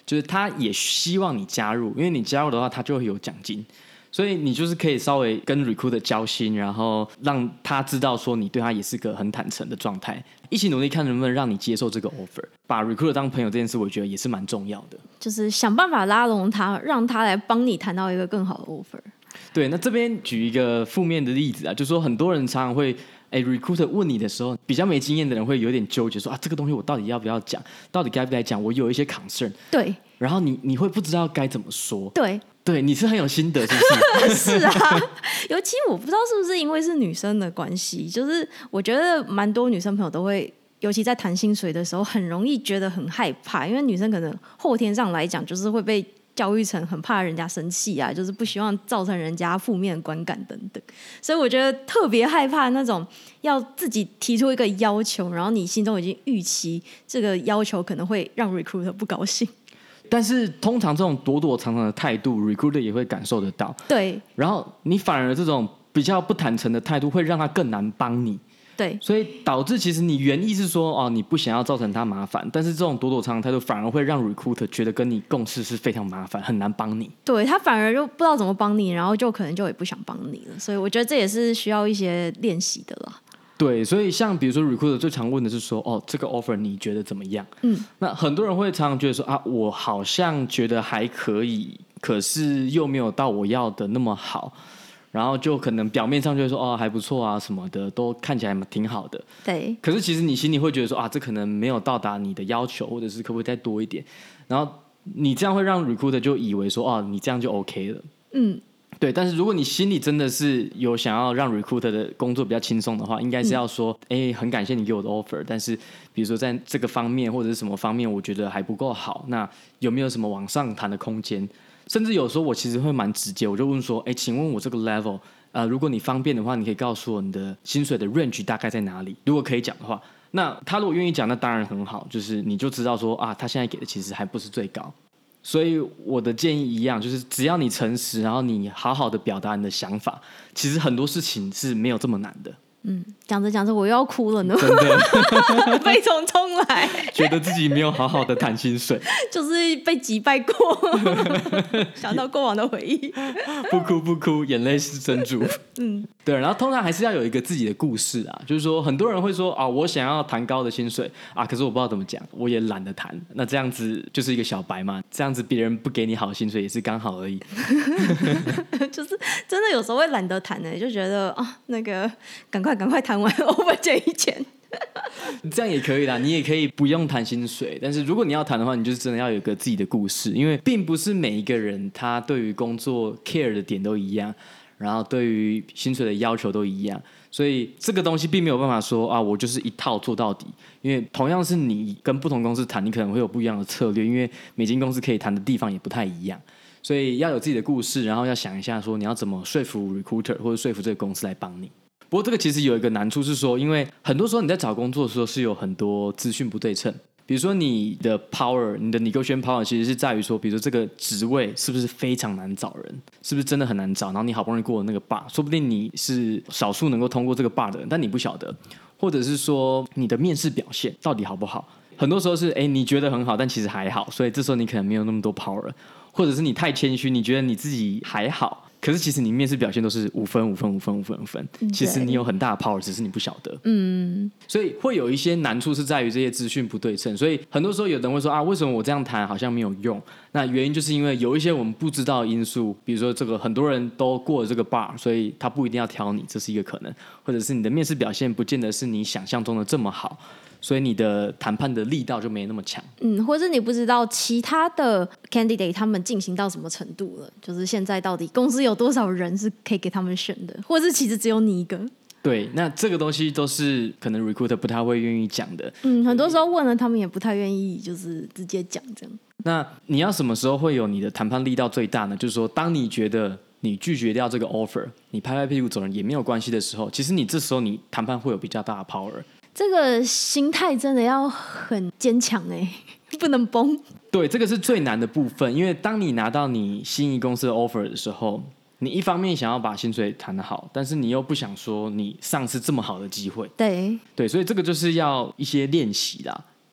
[SPEAKER 2] 就是他也希望你加入，因为你加入的话他就会有奖金，所以你就是可以稍微跟 recruiter 交心，然后让他知道说你对他也是个很坦诚的状态，一起努力看能不能让你接受这个 offer。 把 recruiter 当朋友这件事我觉得也是蛮重要的，
[SPEAKER 1] 就是想办法拉拢他，让他来帮你谈到一个更好的 offer。
[SPEAKER 2] 对，那这边举一个负面的例子啊，就是说很多人常常会recruiter 问你的时候，比较没经验的人会有点纠结说啊，这个东西我到底要不要讲，到底该不该讲，我有一些 concern。
[SPEAKER 1] 对，
[SPEAKER 2] 然后你会不知道该怎么说。
[SPEAKER 1] 对，
[SPEAKER 2] 你是很有心得是不是？
[SPEAKER 1] 是啊，尤其我不知道是不是因为是女生的关系，就是我觉得蛮多女生朋友都会，尤其在谈薪水的时候很容易觉得很害怕，因为女生可能后天上来讲就是会被教育成很怕人家生气啊，就是不希望造成人家负面观感等等，所以我觉得特别害怕那种要自己提出一个要求，然后你心中已经预期这个要求可能会让 recruiter 不高兴。
[SPEAKER 2] 但是通常这种躲躲藏藏的态度 recruiter 也会感受得到，
[SPEAKER 1] 对，
[SPEAKER 2] 然后你反而这种比较不坦诚的态度会让他更难帮你。
[SPEAKER 1] 对，
[SPEAKER 2] 所以导致其实你原意是说哦，你不想要造成他麻烦，但是这种躲躲藏藏态度反而会让 recruiter 觉得跟你共事是非常麻烦，很难帮你。
[SPEAKER 1] 对，他反而就不知道怎么帮你，然后就可能就也不想帮你了，所以我觉得这也是需要一些练习的啦。
[SPEAKER 2] 对，所以像比如说 recruiter 最常问的是说哦，这个 offer 你觉得怎么样？那很多人会常常觉得说啊，我好像觉得还可以，可是又没有到我要的那么好，然后就可能表面上就会说哦还不错啊什么的，都看起来挺好的。
[SPEAKER 1] 对，
[SPEAKER 2] 可是其实你心里会觉得说啊，这可能没有到达你的要求，或者是可不可以再多一点？然后你这样会让 recruiter 就以为说哦，你这样就 OK 了。对，但是如果你心里真的是有想要让 recruiter 的工作比较轻松的话，应该是要说，很感谢你给我的 offer， 但是比如说在这个方面或者是什么方面，我觉得还不够好，那有没有什么往上谈的空间？甚至有时候我其实会蛮直接，我就问说，请问我这个 level，如果你方便的话，你可以告诉我你的薪水的 range 大概在哪里？如果可以讲的话，那他如果愿意讲，那当然很好，就是你就知道说啊，他现在给的其实还不是最高。所以我的建议一样，就是只要你诚实，然后你好好的表达你的想法，其实很多事情是没有这么难的。
[SPEAKER 1] 讲着讲着我又要哭了呢，
[SPEAKER 2] 真的
[SPEAKER 1] 悲从中来，
[SPEAKER 2] 觉得自己没有好好的谈薪水，
[SPEAKER 1] 就是被击败过，想到过往的回忆，
[SPEAKER 2] 不哭不哭，眼泪是珍珠。对，然后通常还是要有一个自己的故事啊，就是说很多人会说啊，我想要谈高的薪水啊，可是我不知道怎么讲，我也懒得谈，那这样子就是一个小白嘛，这样子别人不给你好薪水也是刚好而已。
[SPEAKER 1] 就是真的有时候会懒得谈的，就觉得啊，那个赶快谈完over 这一钱。
[SPEAKER 2] 这样也可以啦，你也可以不用谈薪水，但是如果你要谈的话，你就是真的要有一个自己的故事，因为并不是每一个人他对于工作 care 的点都一样，然后对于薪水的要求都一样，所以这个东西并没有办法说啊，我就是一套做到底，因为同样是你跟不同公司谈，你可能会有不一样的策略，因为每间公司可以谈的地方也不太一样，所以要有自己的故事，然后要想一下说你要怎么说服 recruiter 或者说服这个公司来帮你。不过这个其实有一个难处是说，因为很多时候你在找工作的时候是有很多资讯不对称，比如说你的 power， 你的 negotiation power 其实是在于说，比如说这个职位是不是非常难找人，是不是真的很难找，然后你好不容易过了那个 bar， 说不定你是少数能够通过这个 bar 的人，但你不晓得，或者是说你的面试表现到底好不好，很多时候是你觉得很好，但其实还好，所以这时候你可能没有那么多 power， 或者是你太谦虚，你觉得你自己还好，可是其实你面试表现都是5分5分5分5分5分，其实你有很大的 power， 只是你不晓得。所以会有一些难处是在于这些资讯不对称，所以很多时候有人会说啊，为什么我这样谈好像没有用？那原因就是因为有一些我们不知道的因素，比如说这个很多人都过了这个 bar， 所以他不一定要挑你，这是一个可能，或者是你的面试表现不见得是你想象中的这么好，所以你的谈判的力道就没那么强。
[SPEAKER 1] 或者你不知道其他的 candidate 他们进行到什么程度了，就是现在到底公司有多少人是可以给他们选的，或者是其实只有你一个。
[SPEAKER 2] 对，那这个东西都是可能 recruiter 不太会愿意讲的。
[SPEAKER 1] 很多时候问了他们也不太愿意就是直接讲这样。
[SPEAKER 2] 那你要什么时候会有你的谈判力道最大呢？就是说当你觉得你拒绝掉这个 offer， 你拍拍屁股走人也没有关系的时候，其实你这时候你谈判会有比较大的 power。
[SPEAKER 1] 这个心态真的要很坚强不能崩。
[SPEAKER 2] 对，这个是最难的部分，因为当你拿到你心仪公司的 offer 的时候，你一方面想要把薪水谈得好，但是你又不想说你上次这么好的机会。
[SPEAKER 1] 对，
[SPEAKER 2] 所以这个就是要一些练习啦。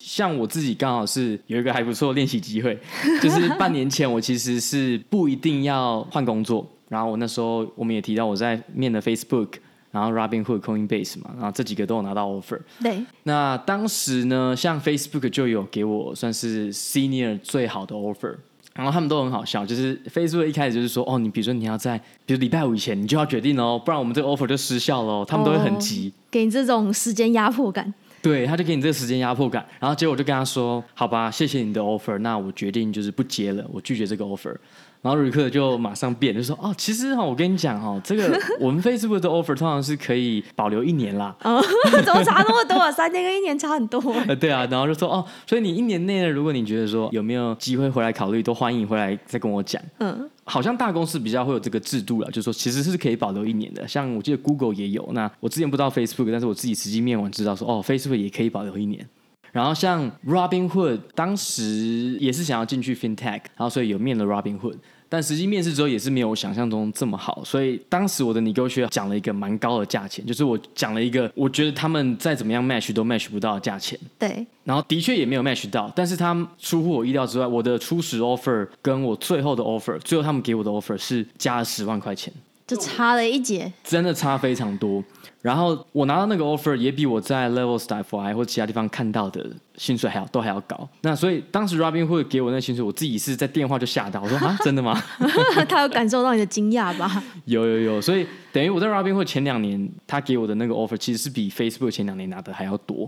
[SPEAKER 2] 像我自己刚好是有一个还不错的练习机会，就是半年前我其实是不一定要换工作，然后我那时候我们也提到我在面的 Facebook， 然后 Robinhood、Coinbase 嘛，然后这几个都有拿到 offer。
[SPEAKER 1] 对。
[SPEAKER 2] 那当时呢，像 Facebook 就有给我算是 Senior 最好的 offer。然后他们都很好笑，就是 Facebook 一开始就是说，哦，你比如说你要在比如礼拜5以前你就要决定哦，不然我们这个 offer 就失效了，他们都会很急，
[SPEAKER 1] 给你这种时间压迫感。
[SPEAKER 2] 对，他就给你这个时间压迫感，然后结果我就跟他说，好吧，谢谢你的 offer， 那我决定就是不接了，我拒绝这个 offer。然后瑞克就马上变，就说哦，其实我跟你讲这个我们 Facebook 的 offer 通常是可以保留1年啦。
[SPEAKER 1] 怎么差那么多啊？3年跟1年差很多。
[SPEAKER 2] 对啊，然后就说哦，所以你1年内呢，如果你觉得说有没有机会回来考虑，都欢迎回来再跟我讲。好像大公司比较会有这个制度啦，就是说其实是可以保留1年的。像我记得 Google 也有，那我之前不知道 Facebook， 但是我自己实际面完知道说哦 ，Facebook 也可以保留1年。然后像 Robinhood 当时也是想要进去 FinTech， 然后所以有面了 Robinhood， 但实际面试之后也是没有我想象中这么好，所以当时我的 negotiator 讲了一个蛮高的价钱，就是我讲了一个我觉得他们再怎么样 match 都 match 不到的价钱。
[SPEAKER 1] 对。
[SPEAKER 2] 然后的确也没有 match 到，但是他出乎我意料之外，我的初始 offer 跟我最后的 offer， 最后他们给我的 offer 是加了10万块钱，
[SPEAKER 1] 就差了一截，
[SPEAKER 2] 真的差非常多。然后我拿到那个 offer 也比我在 Levels、FI 或其他地方看到的薪水都还要高。那所以当时 Robinhood 给我那薪水，我自己是在电话就吓到，我说啊，真的吗？
[SPEAKER 1] 他有感受到你的惊讶吧？
[SPEAKER 2] 有，所以等于我在 Robinhood 前2年，他给我的那个 offer 其实是比 Facebook 前2年拿的还要多。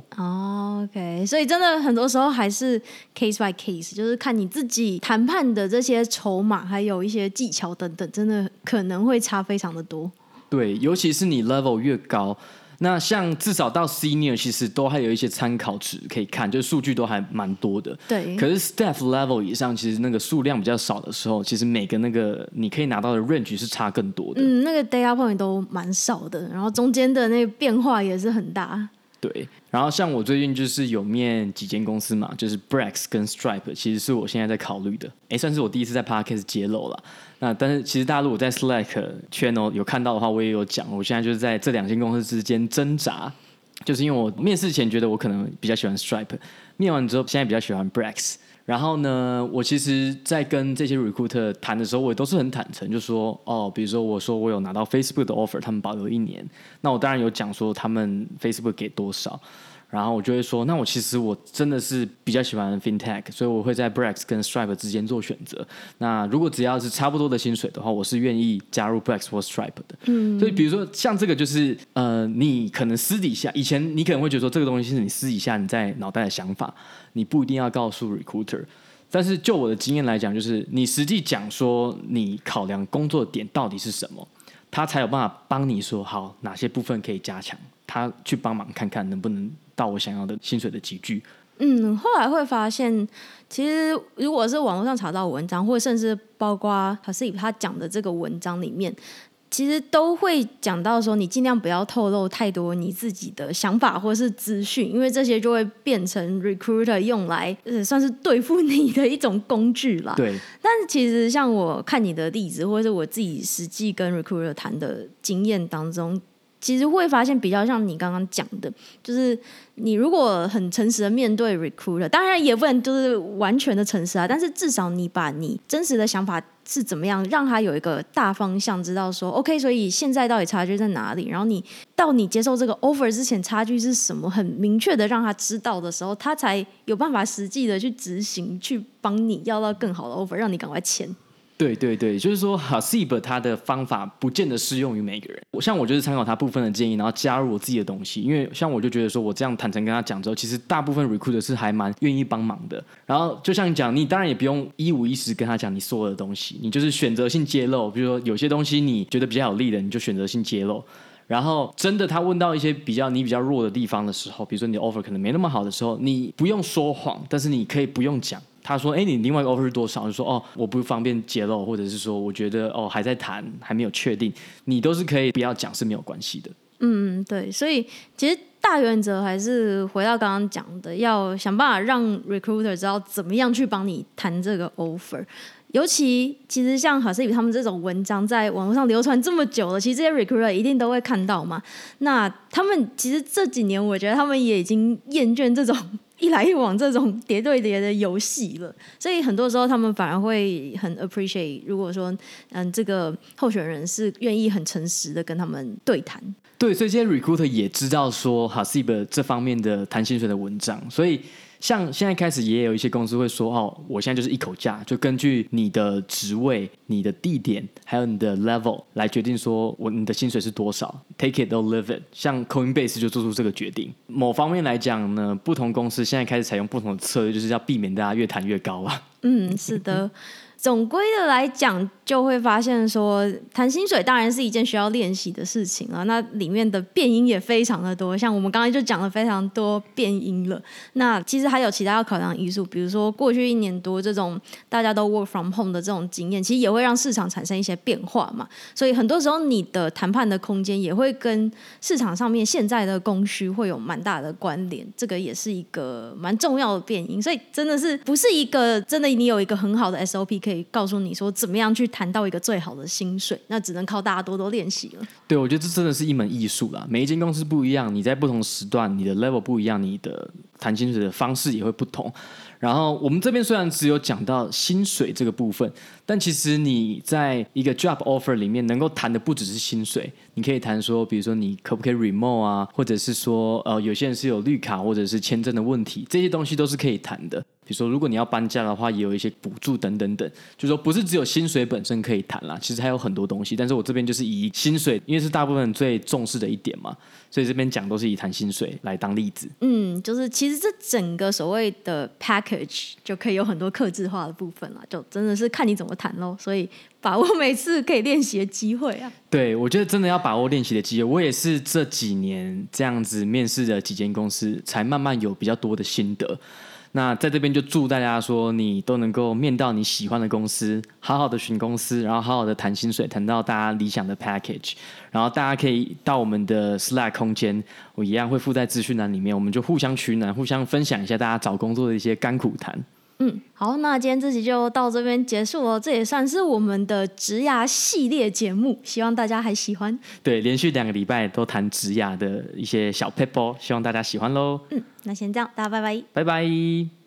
[SPEAKER 1] OK， 所以真的很多时候还是 case by case， 就是看你自己谈判的这些筹码，还有一些技巧等等，真的可能会差非常的多。
[SPEAKER 2] 对，尤其是你 level 越高，那像至少到 senior 其实都还有一些参考值可以看，就是数据都还蛮多的。
[SPEAKER 1] 对。
[SPEAKER 2] 可是 staff level 以上，其实那个数量比较少的时候，其实每个那个你可以拿到的 range 是差更多的。
[SPEAKER 1] 那个 data point 都蛮少的，然后中间的那个变化也是很大。
[SPEAKER 2] 对，然后像我最近就是有面几间公司嘛，就是 Brex 跟 Stripe， 其实是我现在在考虑的，算是我第一次在 Podcast 揭露了。那但是其实大家如果在 Slack channel 有看到的话，我也有讲，我现在就是在这2间公司之间挣扎，就是因为我面试前觉得我可能比较喜欢 Stripe， 面完之后现在比较喜欢 Brex。然后呢，我其实在跟这些 recruiter 谈的时候，我也都是很坦诚，就说比如说我说我有拿到 Facebook 的 offer， 他们保留1年，那我当然有讲说他们 Facebook 给多少，然后我就会说，那我其实我真的是比较喜欢 FinTech， 所以我会在 Brex 跟 Stripe 之间做选择。那如果只要是差不多的薪水的话，我是愿意加入 Brex 或 Stripe 的。所以比如说像这个就是你可能私底下以前你可能会觉得说这个东西是你私底下你在脑袋的想法，你不一定要告诉 recruiter。但是就我的经验来讲，就是你实际讲说你考量工作的点到底是什么，他才有办法帮你说好哪些部分可以加强，他去帮忙看看能不能到我想要的薪水的集聚。
[SPEAKER 1] 后来会发现，其实如果是网络上查到文章，或者甚至包括Hasib他讲的这个文章里面，其实都会讲到说，你尽量不要透露太多你自己的想法或是资讯，因为这些就会变成 recruiter 用来算是对付你的一种工具啦。
[SPEAKER 2] 对。
[SPEAKER 1] 但是其实像我看你的例子，或者是我自己实际跟 recruiter 谈的经验当中，其实会发现比较像你刚刚讲的，就是你如果很诚实的面对 recruiter， 当然也不能就是完全的诚实啊，但是至少你把你真实的想法是怎么样，让他有一个大方向，知道说 OK， 所以现在到底差距在哪里，然后你到你接受这个 offer 之前差距是什么，很明确的让他知道的时候，他才有办法实际的去执行，去帮你要到更好的 offer， 让你赶快签。
[SPEAKER 2] 对对对，就是说 Hasib 他的方法不见得适用于每个人。像我就是参考他部分的建议，然后加入我自己的东西。因为像我就觉得说，我这样坦诚跟他讲之后，其实大部分 recruiter 是还蛮愿意帮忙的。然后就像你讲，你当然也不用一五一十跟他讲你所有的东西，你就是选择性揭露。比如说有些东西你觉得比较有利的，你就选择性揭露。然后真的他问到一些你比较弱的地方的时候，比如说你的 offer 可能没那么好的时候，你不用说谎，但是你可以不用讲。他说你另外一个 offer 是多少，就说我不方便揭露，或者是说我觉得还在谈，还没有确定，你都是可以不要讲，是没有关系的。
[SPEAKER 1] 对，所以其实大原则还是回到刚刚讲的，要想办法让 recruiter 知道怎么样去帮你谈这个 offer。尤其其实像Hasib他们这种文章在网络上流传这么久了，其实这些 recruiter 一定都会看到嘛。那他们其实这几年我觉得他们也已经厌倦这种一来一往这种叠对叠的游戏了，所以很多时候他们反而会很 appreciate 如果说这个候选人是愿意很诚实的跟他们对谈。
[SPEAKER 2] 对，所以这些 recruiter 也知道说 Hasib 这方面的谈薪水的文章，所以像现在开始也有一些公司会说，哦，我现在就是一口价，就根据你的职位、你的地点还有你的 level 来决定说你的薪水是多少 ，take it or leave it。像 Coinbase 就做出这个决定。某方面来讲呢，不同公司现在开始采用不同的策略，就是要避免大家越谈越高啊。
[SPEAKER 1] 是的。总归的来讲，就会发现说，谈薪水当然是一件需要练习的事情啊。那里面的变因也非常的多，像我们刚才就讲了非常多变因了。那其实还有其他要考量的因素，比如说过去1年多这种大家都 work from home 的这种经验，其实也会让市场产生一些变化嘛。所以很多时候你的谈判的空间也会跟市场上面现在的供需会有蛮大的关联，这个也是一个蛮重要的变因。所以真的是不是一个真的你有一个很好的 SOP 可以告诉你说怎么样去谈到一个最好的薪水，那只能靠大家多多练习了。
[SPEAKER 2] 对，我觉得这真的是一门艺术啦。每一间公司不一样，你在不同时段，你的 level 不一样，你的谈薪水的方式也会不同。然后我们这边虽然只有讲到薪水这个部分，但其实你在一个 job offer 里面能够谈的不只是薪水，你可以谈说，比如说你可不可以 remote 啊，或者是说有些人是有绿卡或者是签证的问题，这些东西都是可以谈的。比如说如果你要搬家的话，也有一些补助等等等，就是说不是只有薪水本身可以谈啦，其实还有很多东西。但是我这边就是以薪水，因为是大部分人最重视的一点嘛，所以这边讲都是以谈薪水来当例子。
[SPEAKER 1] 就是其实这整个所谓的 package 就可以有很多客制化的部分啦，就真的是看你怎么谈咯。所以把握每次可以练习的机会啊。
[SPEAKER 2] 对，我觉得真的要把握练习的机会。我也是这几年这样子面试的几间公司，才慢慢有比较多的心得。那在这边就祝大家说，你都能够面到你喜欢的公司，好好的选公司，然后好好的谈薪水，谈到大家理想的 package， 然后大家可以到我们的 Slack 空间，我一样会附在资讯栏里面，我们就互相取暖，互相分享一下大家找工作的一些甘苦谈。
[SPEAKER 1] 好，那今天这集就到这边结束了，这也算是我们的职涯系列节目，希望大家还喜欢。
[SPEAKER 2] 对，连续2个礼拜都谈职涯的一些小撇步，希望大家喜欢咯。
[SPEAKER 1] 那先这样，大家拜拜。
[SPEAKER 2] 拜拜。